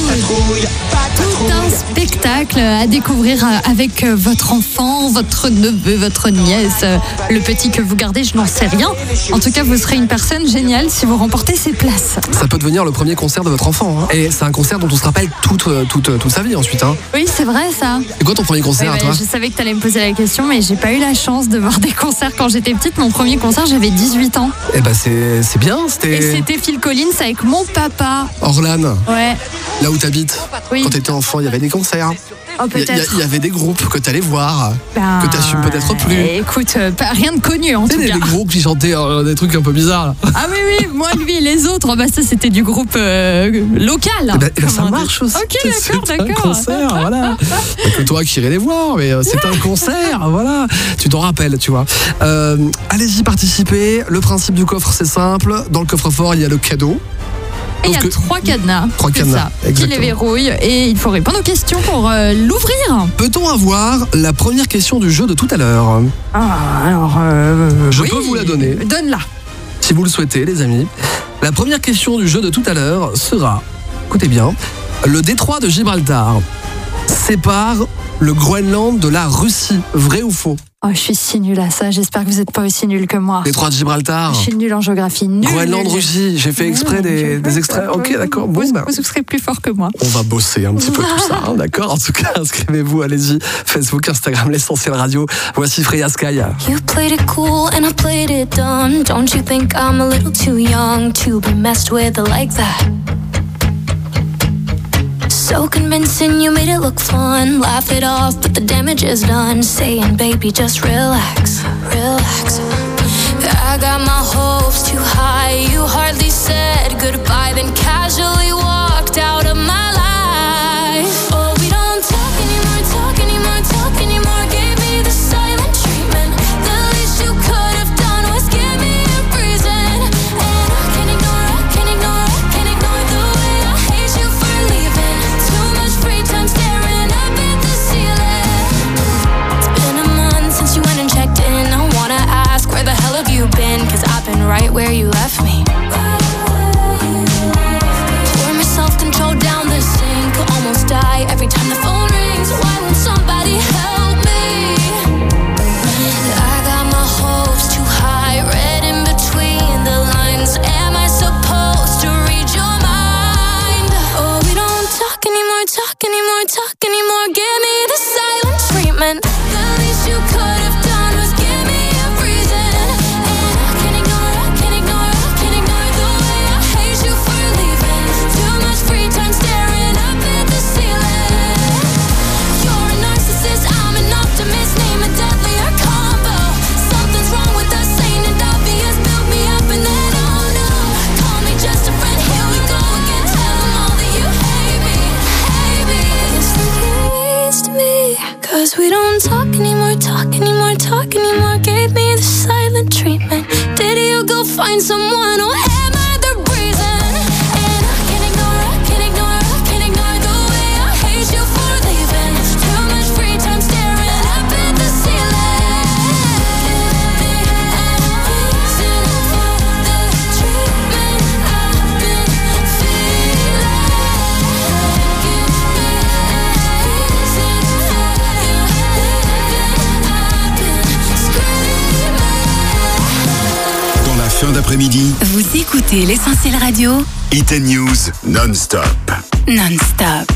Tout un spectacle à découvrir avec votre enfant, votre neveu, votre nièce, le petit que vous gardez, je n'en sais rien. En tout cas, vous serez une personne géniale si vous remportez ces places. Ça peut devenir le premier concert de votre enfant. Hein. Et c'est un concert dont on se rappelle toute sa vie ensuite. Hein. Oui, c'est vrai ça. C'est quoi ton premier concert à toi? Je savais que tu allais me poser la question, mais j'ai pas eu la chance de voir des concerts quand j'étais petite. Mon premier concert, j'avais 18 ans. Eh ben c'est bien. Et c'était Phil Collins avec mon papa. Orlan. Ouais. Là où t'habites. Oui. Quand t'étais enfant, il y avait des concerts. Oh, peut-être. Il y avait des groupes que t'allais voir, que t'assumes peut-être plus. Écoute, rien de connu en tout cas. Des groupes qui chantaient des trucs un peu bizarres. Là. Ah oui, moi lui et les autres, ça c'était du groupe local. Et ben, ça marche aussi. Ok, d'accord. C'est un concert, voilà. Il n'y a que toi qui irais les voir, mais c'est un concert, voilà. Tu t'en rappelles, tu vois. Allez-y, participez. Le principe du coffre, c'est simple. Dans le coffre-fort, il y a le cadeau. Et il y a 3 cadenas. 3 cadenas, exactement. Qui les verrouillent et il faut répondre aux questions pour l'ouvrir. Peut-on avoir la première question du jeu de tout à l'heure? Je peux vous la donner. Donne-la. Si vous le souhaitez, les amis. La première question du jeu de tout à l'heure sera, écoutez bien, le détroit de Gibraltar sépare le Groenland de la Russie. Vrai ou faux? Oh, je suis si nulle à ça. J'espère que vous n'êtes pas aussi nul que moi. Détroit de Gibraltar. Je suis nulle en géographie. Groenland, Russie. J'ai fait exprès des extraits. Ok, d'accord. Bon, vous serez plus fort que moi. On va bosser un petit peu tout ça, hein, d'accord. En tout cas, inscrivez-vous, allez-y. Facebook, Instagram, l'essentiel radio. Voici Freya Sky. You played it cool and I played it dumb. Don't you think I'm a little too young to be messed with like that? So convincing, you made it look fun. Laugh it off, but the damage is done. Saying, baby, just relax, relax. I got my hopes too high. You hardly said goodbye, then casually walked out of my life. Oh, we don't talk anymore, talk anymore, talk anymore. Gave me the silent treatment. The least you could have done was give me a reason. And I can't ignore the way I hate you for leaving. Too much free time staring up at the ceiling. It's been a month since you went and checked in. I wanna ask, where the hell have you been? 'Cause I've been right where you left me. Pour my self-control down the sink. Almost die every time the phone rings. Why won't somebody help me? I got my hopes too high, read in between the lines. Am I supposed to read your mind? Oh, we don't talk anymore, talk anymore, talk anymore. Give me the silent treatment. The least you could have done was give me a reason. And I can't ignore the way I hate you for leaving. Too much free time staring up at the ceiling. You're a narcissist, I'm an optimist. Name a deadlier combo. Something's wrong with us, ain't it obvious? Build me up and then oh no. Call me just a friend, here we go again. Tell them all that you hate me. Listen please to me. 'Cause we don't talk anymore, talk anymore, talk anymore. Gave me the silent treatment. Did you go find someone or am I the reason? And I can't ignore the way I hate you for leaving. Too much free time staring up at the ceiling. Reason for the treatment I've been feeling. fin d'après-midi, Vous écoutez l'Essentiel Radio Hit News non-stop. non-stop.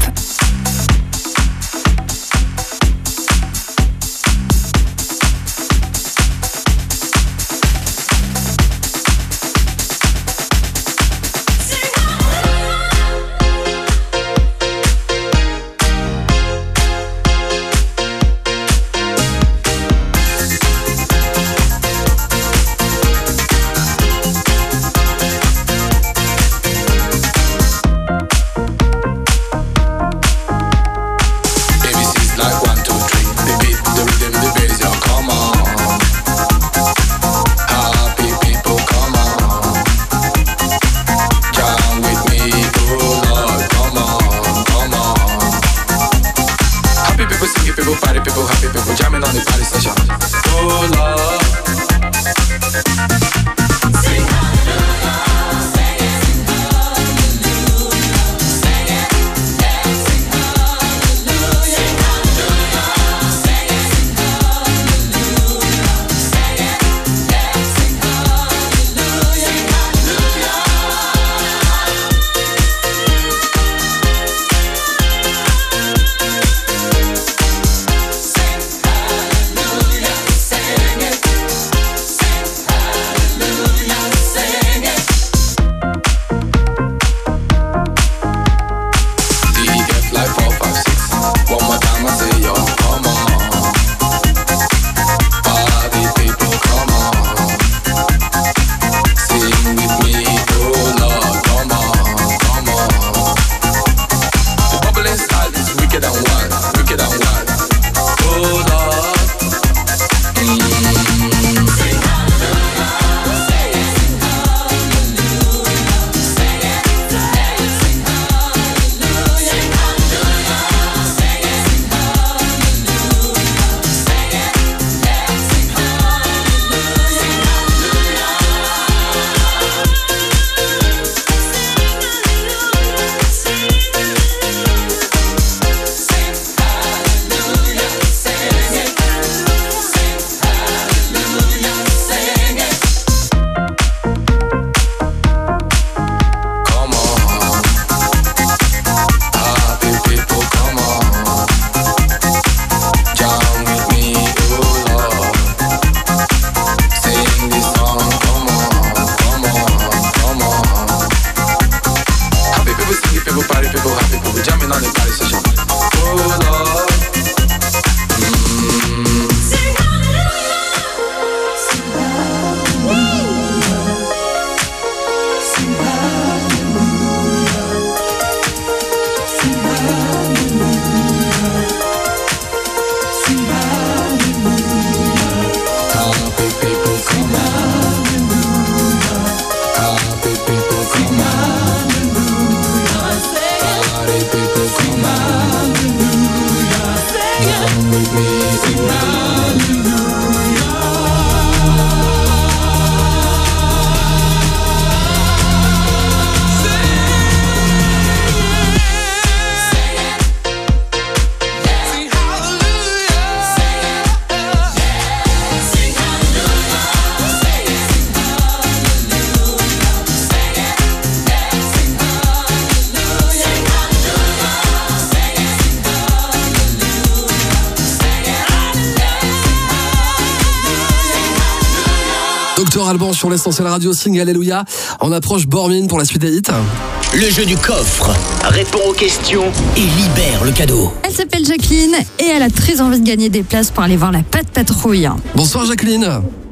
Docteur Alban sur l'Essentiel Radio, Sing Alléluia. On approche Bormine pour la suite des hits. Le jeu du coffre répond aux questions et libère le cadeau. Elle s'appelle Jacqueline et elle a très envie de gagner des places pour aller voir la Pat' Patrouille. Bonsoir Jacqueline.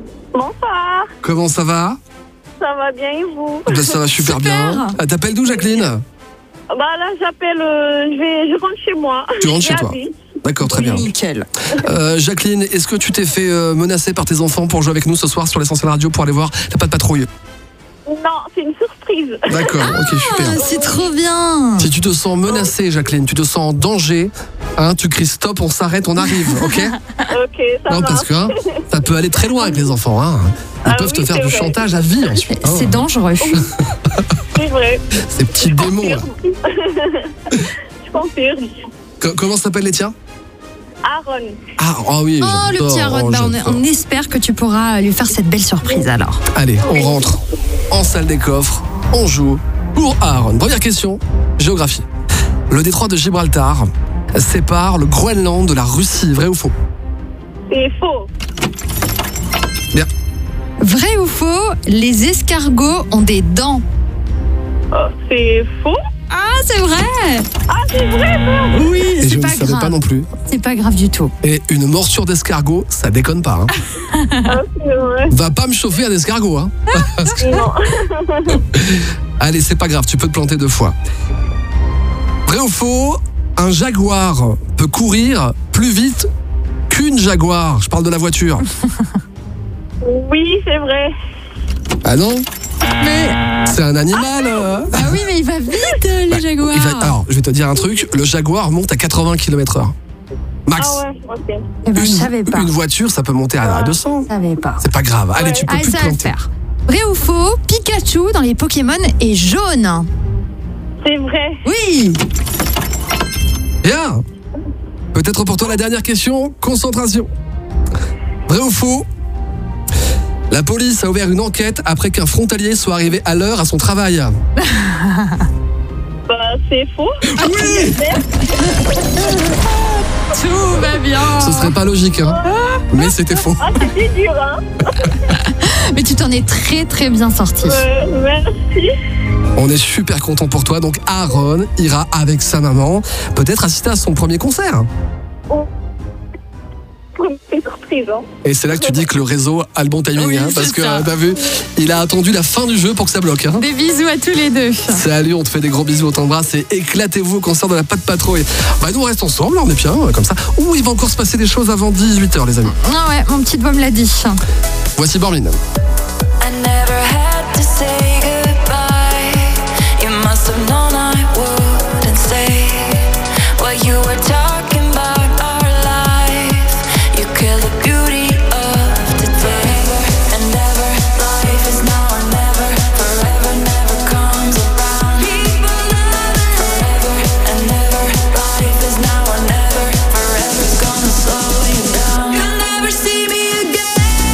Bonsoir. Comment ça va? Ça va bien et vous? Ben, ça va super bien. T'appelles d'où Jacqueline? Bah là j'appelle, je rentre chez moi. Tu rentres chez toi? D'accord, très bien. Nickel. Jacqueline, est-ce que tu t'es fait menacer par tes enfants pour jouer avec nous ce soir sur l'Essentiel Radio pour aller voir la Pat' Patrouille? Non, c'est une surprise. D'accord, ok, super. C'est trop bien. Si tu te sens menacée, Jacqueline, tu te sens en danger, tu cries stop, on s'arrête, on arrive, ok? Ok, ça Non, va. parce que ça peut aller très loin avec les enfants. Ils peuvent te faire du chantage à vie ensuite. C'est dangereux. C'est vrai. Ces petits démons là. Je confirme. Comment s'appellent les tiens? Aaron. Ah oui, Oh, le j'adore, petit Aaron. Bah, j'adore. on espère que tu pourras lui faire cette belle surprise alors. Allez, on rentre en salle des coffres, on joue pour Aaron. Première question, géographie. Le détroit de Gibraltar sépare le Groenland de la Russie, vrai ou faux? C'est faux. Bien. Vrai ou faux, les escargots ont des dents? C'est faux. Ah, c'est vrai. Ah, c'est vrai, merde. Oui, Et c'est je ne pas savais grave. pas non plus. C'est pas grave du tout. Et une morsure d'escargot, ça déconne pas. Hein. Ah, c'est vrai. Va pas me chauffer un escargot. Hein. Non. Allez, c'est pas grave, tu peux te planter 2 fois. Vrai ou faux, un jaguar peut courir plus vite qu'une jaguar. Je parle de la voiture. Oui, c'est vrai. Ah non? Mais C'est un animal. ah oui, mais il va vite les jaguars. Alors, je vais te dire un truc. Le jaguar monte à 80 km/h. Max. Ah ouais, ok. Eh ben, je savais pas. Une voiture, ça peut monter à 200. Je savais pas. C'est pas grave. Allez, tu peux Allez, plus te ça va le planter. faire. Vrai ou faux, Pikachu dans les Pokémon est jaune? C'est vrai. Oui. Bien. Peut-être pour toi la dernière question. Concentration. Vrai ou faux? La police a ouvert une enquête après qu'un frontalier soit arrivé à l'heure à son travail. Bah, c'est faux. Ah oui. Tout va bien. Ce serait pas logique, hein. Mais c'était faux. Ah, c'était dur, hein. Mais tu t'en es très très bien sorti. Merci. On est super content pour toi. Donc Aaron ira avec sa maman peut-être assister à son premier concert. C'est surprise, hein. Et c'est là que tu dis que le réseau a le bon timing, Oui, hein, c'est parce que ça. t'as vu, il a attendu la fin du jeu pour que ça bloque. Hein. Des bisous à tous les deux. Salut, on te fait des gros bisous, on t'embrasse et éclatez-vous au concert de la Patte Patrouille. Bah nous on reste ensemble, on est bien comme ça. Ouh, il va encore se passer des choses avant 18h les amis. Ah ouais, mon petit doigt me l'a dit. Voici Bormin. I never had to say goodbye. You must have known I wouldn't say what you were talking about our life. You kill the beauty of today. And ever, life is now or never. Forever never comes around. Forever and ever, life is now or never. Forever's gonna slow you down. You'll never see me again.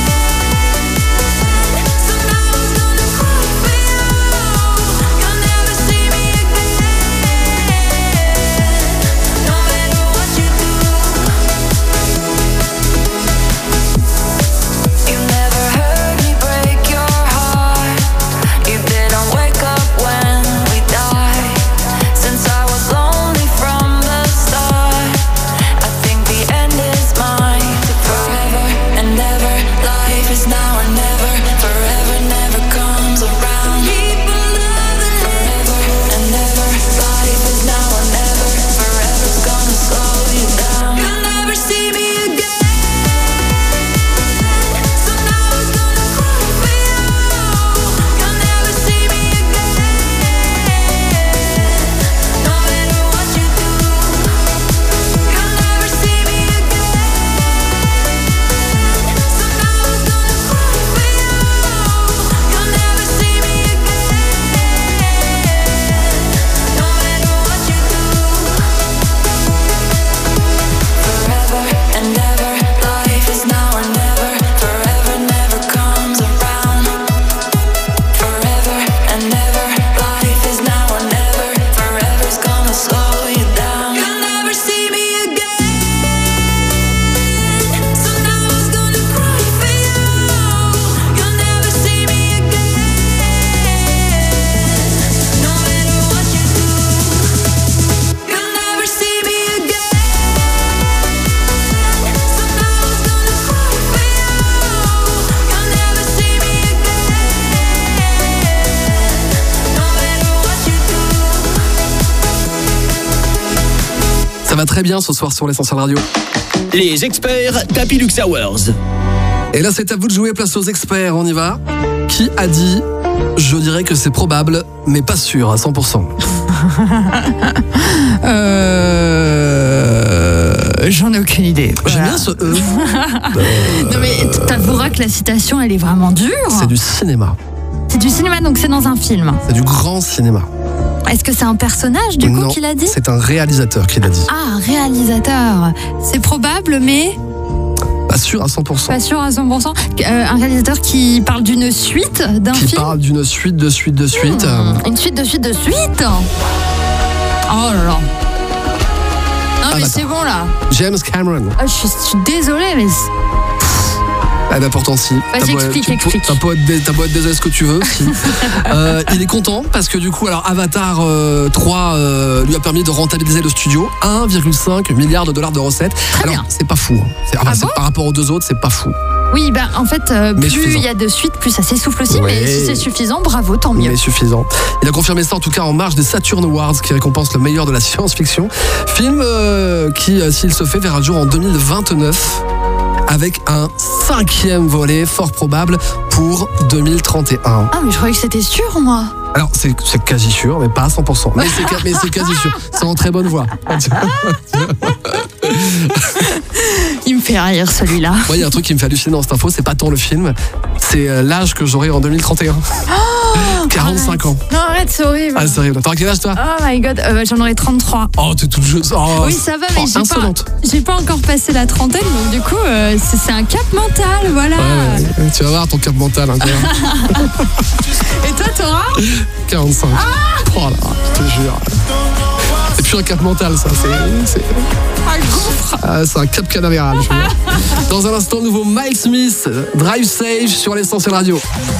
Ça va très bien ce soir sur l'Essentiel Radio. Les experts Tapis Lux Hours. Et là c'est à vous de jouer, place aux experts, on y va. Qui a dit, je dirais que c'est probable, mais pas sûr à 100%? J'en ai aucune idée. J'aime bien ce Non mais t'avoueras que la citation elle est vraiment dure. C'est du cinéma. C'est du cinéma, donc c'est dans un film. C'est du grand cinéma. Est-ce que c'est un personnage du coup qui l'a dit? C'est un réalisateur qui l'a dit. Ah, un réalisateur. C'est probable, mais pas sûr à 100%. Pas sûr à 100%. Un réalisateur qui parle d'une suite d'un film. Qui parle d'une suite de suite. Une suite de suite. Oh là là. Non mais c'est bon là. James Cameron. Je suis désolée mais... Eh ben pourtant si. Explique. T'as beau être désolé ce que tu veux. Si. Il est content parce que du coup, alors Avatar 3 lui a permis de rentabiliser le studio 1,5 milliard de $, de recettes. Alors c'est pas fou. Par rapport aux deux autres, c'est pas fou. Oui, en fait, plus il y a de suites, plus ça s'essouffle aussi. Ouais. Mais si c'est suffisant, bravo, tant mieux. Mais suffisant. Il a confirmé ça en tout cas en marge des Saturn Awards qui récompensent le meilleur de la science-fiction. Film qui, s'il se fait, verra le jour en 2029. Avec un 5e volet fort probable pour 2031. Ah mais je croyais que c'était sûr moi. Alors c'est quasi sûr mais pas à 100%. Mais c'est quasi sûr. C'est en très bonne voie. Il me fait rire celui-là. Moi il y a un truc qui me fait halluciner dans cette info, c'est pas tant le film, c'est l'âge que j'aurai en 2031. 45 ans. Non arrête, c'est horrible. Ah c'est horrible. T'as quel âge toi? Oh my god, j'en aurais 33. Oh t'es toute jeune. Oui ça va mais j'ai pas encore passé la trentaine donc du coup c'est un cap mental, voilà. Ouais, tu vas voir ton cap mental. Hein, et toi t'auras 45. Oh là, je te jure. C'est plus un cap mental ça, c'est un gouffre. C'est un cap canavéral. Dans un instant, nouveau Miles Smith, Drive Safe sur l'Essentiel Radio.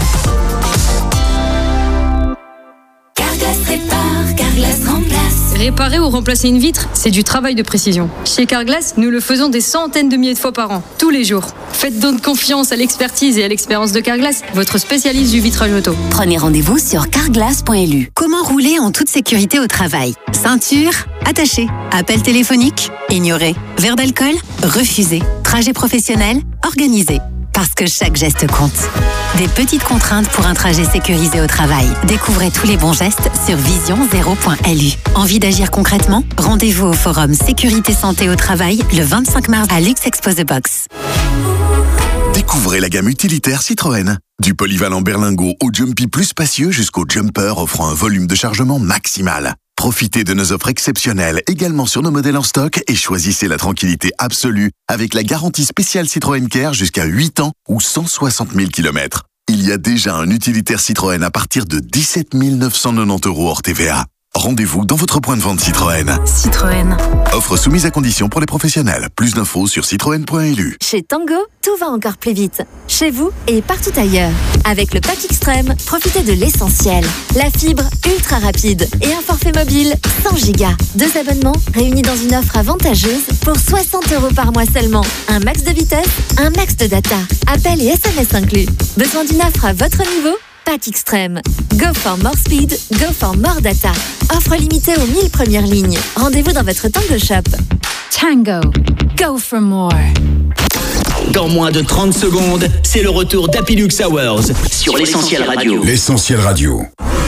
Carglass répare, Carglass remplace. Réparer ou remplacer une vitre, c'est du travail de précision. Chez Carglass, nous le faisons des centaines de milliers de fois par an, tous les jours. Faites donc confiance à l'expertise et à l'expérience de Carglass, votre spécialiste du vitrage auto. Prenez rendez-vous sur carglass.lu. Comment rouler en toute sécurité au travail? Ceinture attachée. Appel téléphonique ignoré. Verre d'alcool refusé. Trajet professionnel organisé. Parce que chaque geste compte. Des petites contraintes pour un trajet sécurisé au travail. Découvrez tous les bons gestes sur vision0.lu. Envie d'agir concrètement? Rendez-vous au forum Sécurité Santé au Travail le 25 mars à Lux Expo The Box. Découvrez la gamme utilitaire Citroën. Du polyvalent berlingot au Jumpy plus spacieux jusqu'au Jumper offrant un volume de chargement maximal. Profitez de nos offres exceptionnelles également sur nos modèles en stock et choisissez la tranquillité absolue avec la garantie spéciale Citroën Care jusqu'à 8 ans ou 160 000 km. Il y a déjà un utilitaire Citroën à partir de 17 990 € hors TVA. Rendez-vous dans votre point de vente Citroën. Citroën. Offre soumise à condition pour les professionnels. Plus d'infos sur citroën.lu. Chez Tango, tout va encore plus vite. Chez vous et partout ailleurs. Avec le pack extrême, profitez de l'essentiel. La fibre ultra rapide et un forfait mobile 100 Go. 2 abonnements réunis dans une offre avantageuse pour 60 € par mois seulement. Un max de vitesse, un max de data. Appel et SMS inclus. Besoin d'une offre à votre niveau? Pack Extrême. Go for more speed, go for more data. Offre limitée aux 1000 premières lignes. Rendez-vous dans votre Tango Shop. Tango, go for more. Dans moins de 30 secondes, c'est le retour d'Happy Lux Hours sur l'Essentiel Radio. L'Essentiel Radio.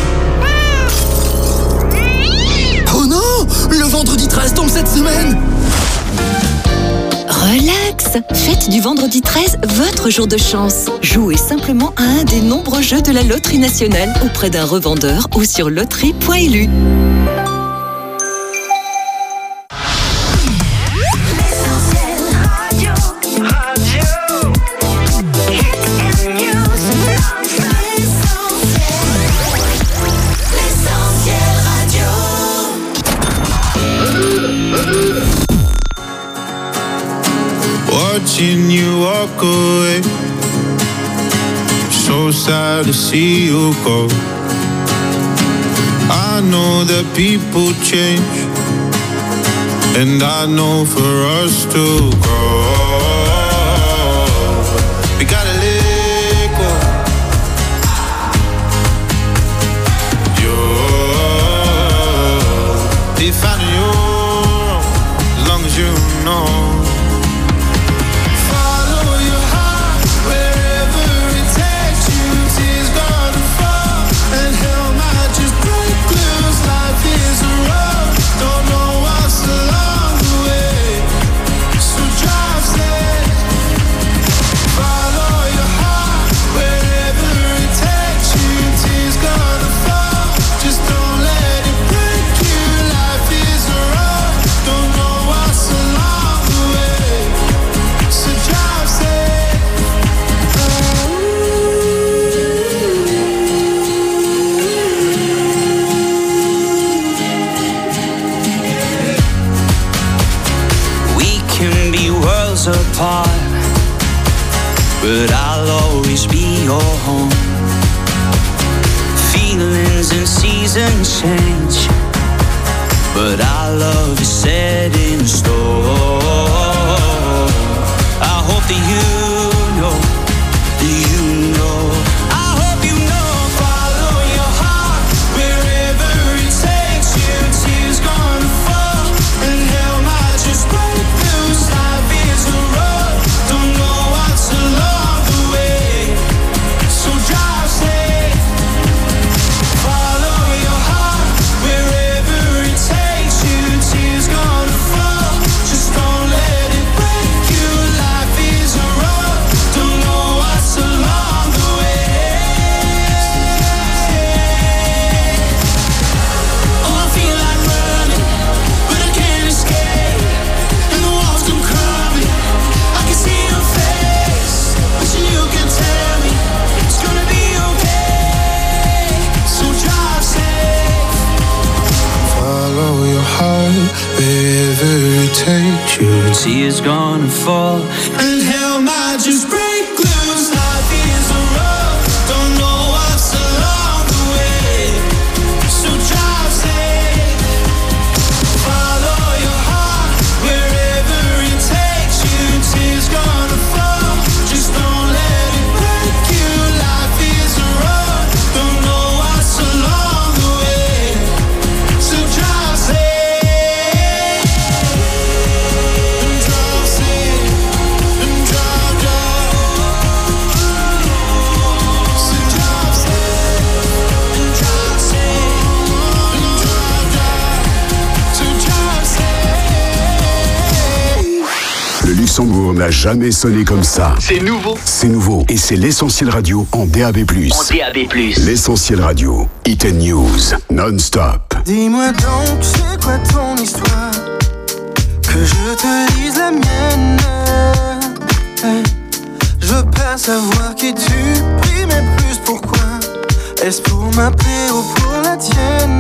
Oh non! Le vendredi 13 tombe cette semaine! Relax, faites du vendredi 13 votre jour de chance. Jouez simplement à un des nombreux jeux de la Loterie nationale auprès d'un revendeur ou sur loterie.lu. Watching you walk away, so sad to see you go. I know that people change, and I know for us to go, we gotta let go. You're defining your own, as long as you know. Drive but I'll always be your home. Feelings and seasons change, but our love is set in stone. I hope that you know, I hope you know. Follow your heart wherever it takes you. Tears gonna fall and hell might just break loose. Life is a road, don't know what's along the way, so drive safe. Follow your heart wherever it takes you. Tears gonna fall, just don't let it break you. Life is a road, don't know what's along the way. Oh, I feel like running, but I can't escape, and the walls come crumbling. I can see your face, wishing you can tell me it's gonna be okay, so drive safe. Follow your heart wherever it takes you. Tears gonna fall and hell might just break loose. Life is a road, don't know what's along the way, so drive safe. Follow your heart wherever it takes you. Tears gonna fall, just don't let it break you. Life is a road, don't know what's along the way, so drive safe. Drive safe, and drive, so drive safe, and drive safe, and drive, so drive safe. Le Luxembourg n'a jamais sonné comme ça. C'est nouveau. C'est nouveau et c'est l'Essentiel Radio en DAB+. En DAB+. L'Essentiel Radio, Hit & News, non-stop. Dis-moi donc, c'est quoi ton histoire? Que je te dise la mienne. Je veux pas savoir qui tu pries, mais plus pourquoi. Est-ce pour ma paix ou pour la tienne?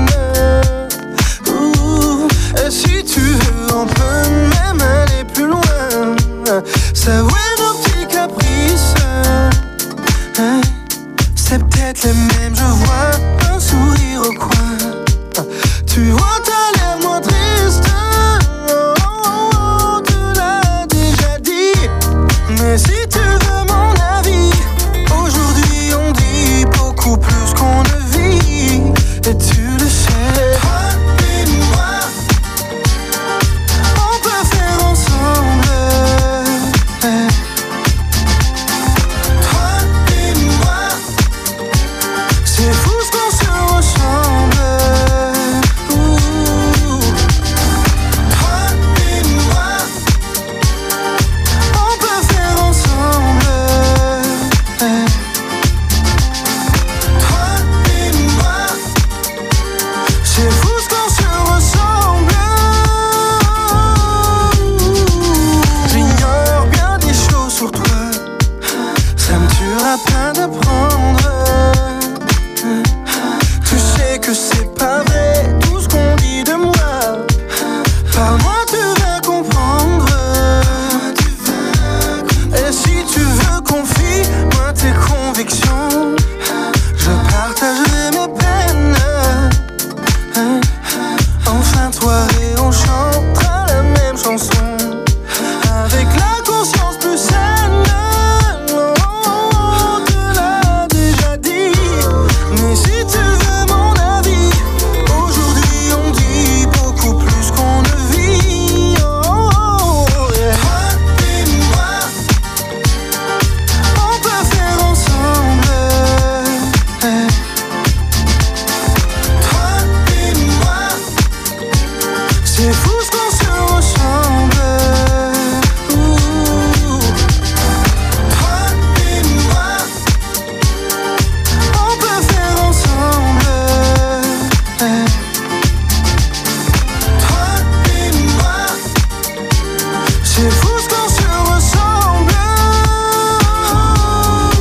Et si tu veux, on peut même aller plus loin. Savourer nos petits caprices. C'est peut-être les mêmes, je vois un sourire au coin. Tu vois, t'as l'air moins triste. Oh, tu l'as déjà dit. Mais si tu veux mon avis, aujourd'hui on dit beaucoup plus qu'on ne vit. Et tu le sais. Toi et moi, on peut faire ensemble. Toi et moi, c'est fou ce qu'on se ressemble. Toi et moi, on peut faire ensemble. Toi et moi, c'est fou ce qu'on se ressemble. J'ignore bien des choses sur toi, ça me tuera pas d'apprendre. Tu sais que c'est pas vrai tout ce qu'on dit de moi. Parle-moi, tu vas comprendre. Et si tu veux confie, moi tes convictions.